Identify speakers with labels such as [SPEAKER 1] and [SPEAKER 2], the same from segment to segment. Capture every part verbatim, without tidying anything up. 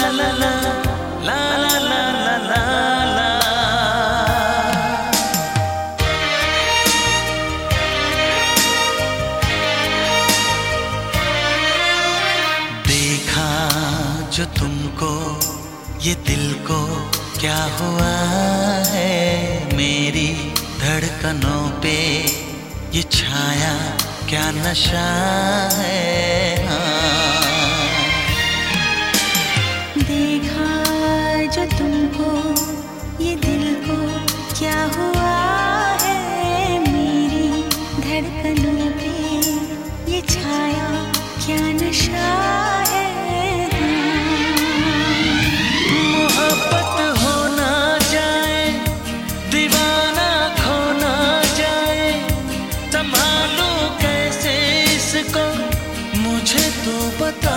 [SPEAKER 1] ला ला ला ला ला ला ला। देखा जो तुमको ये दिल को क्या हुआ है, मेरी धड़कनों पे ये छाया क्या नशा है। हाँ।
[SPEAKER 2] देखा जो तुमको ये दिल को क्या हुआ है, मेरी धड़कनों पे ये छाया क्या नशा है।
[SPEAKER 1] मोहब्बत हो ना जाए, दीवाना खो ना जाए, संभालूं कैसे इसको मुझे तो बता।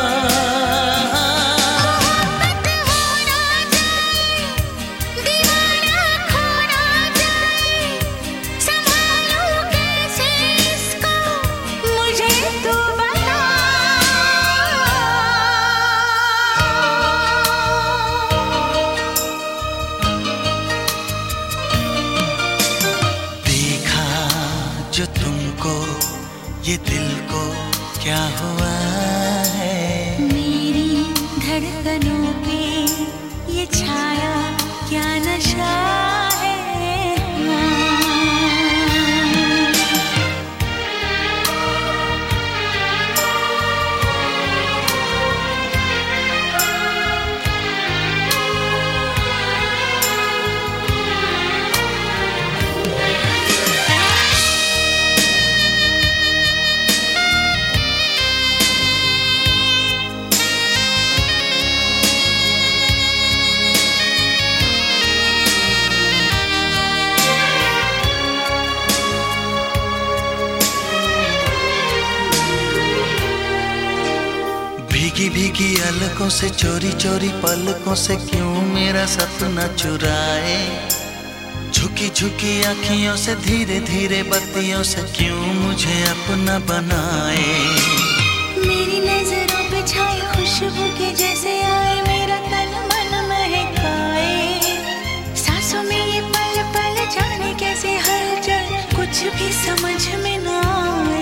[SPEAKER 1] जो तुमको ये दिल को क्या हुआ है,
[SPEAKER 2] मेरी धड़कनों पे ये छाया क्या नशा है।
[SPEAKER 1] भीगी भीगी अलकों से चोरी चोरी पलकों से क्यों मेरा सपना चुराए, झुकी झुकी आँखियों से धीरे धीरे बत्तियों से क्यों मुझे अपना बनाए।
[SPEAKER 2] मेरी नजरों पे छाए खुशबू के जैसे आए, मेरा तन मन महकाए, सांसों में ये पल पल जाने कैसे हलचल कुछ भी समझ में ना आए।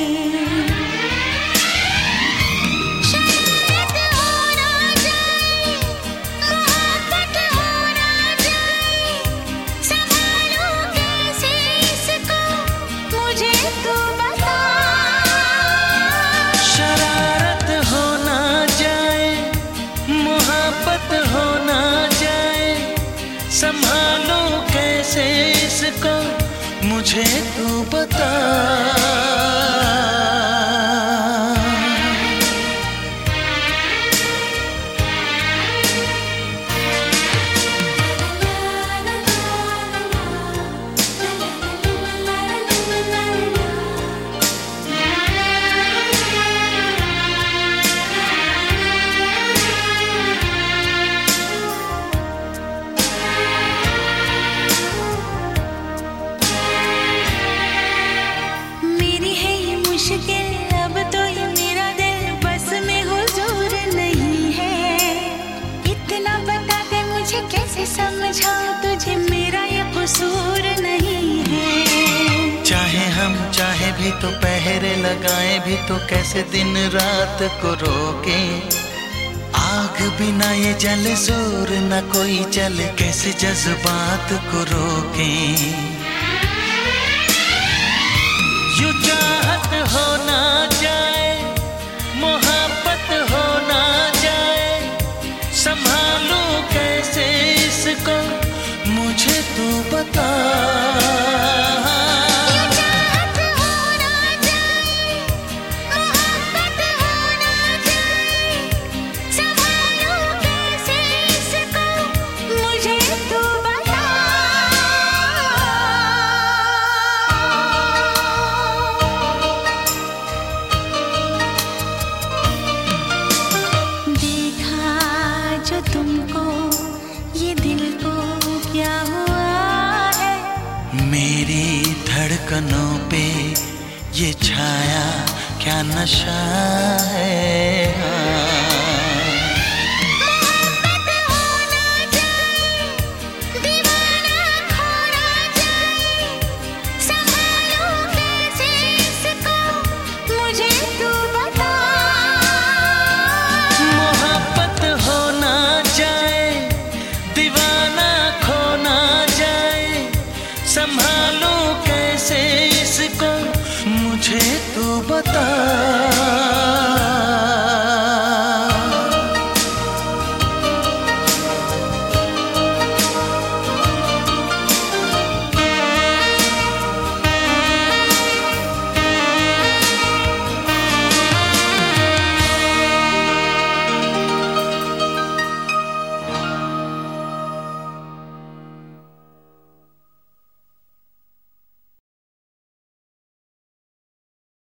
[SPEAKER 1] संभालूं कैसे इसको मुझे तू बता।
[SPEAKER 2] अब तो ये मेरा दिल बस में हुजूर नहीं है, इतना बता दे मुझे कैसे समझाऊं तुझे मेरा ये कसूर नहीं है।
[SPEAKER 1] चाहे हम चाहे भी तो पहरे लगाए भी तो कैसे दिन रात को रोके, आग बिना ये जले जोर न कोई चले कैसे जज्बात को रोके। यूं चाहत हो ना जाए, मोहब्बत हो ना जाए, संभालूं कैसे इसको मुझे तू बता।
[SPEAKER 2] तुमको ये दिल को क्या हुआ है,
[SPEAKER 1] मेरी धड़कनों पे ये छाया क्या नशा है।